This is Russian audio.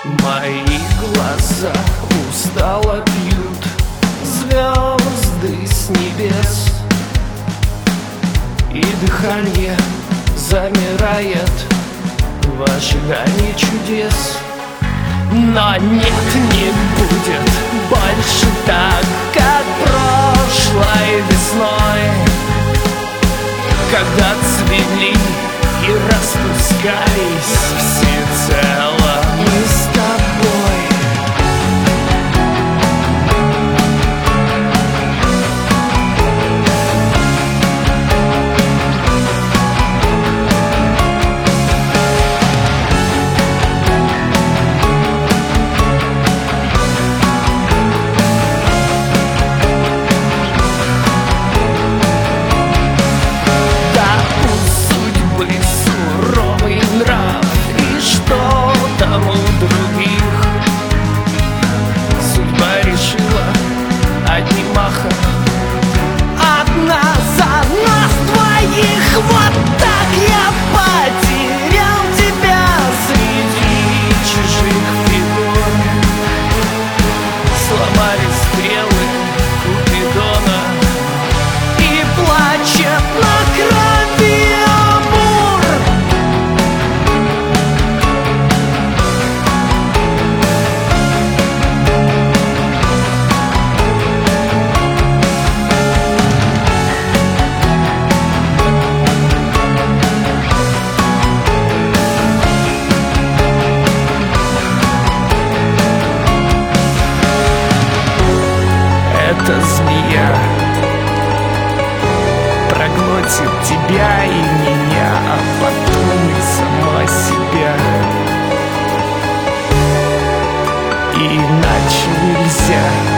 Мои глаза устало пьют звезды с небес, и дыхание замирает в ожидании чудес. Но нет, не будет больше так, как прошлой весной, когда цвели и распускались всецело мы с тобой. Одна за нас двоих. Вот так я потерял тебя среди чужих фигур. Сломались стрелы Купидона и плачет на крови Амур. Эта змея проглотит тебя и меня, а потом и сама себя. И иначе нельзя.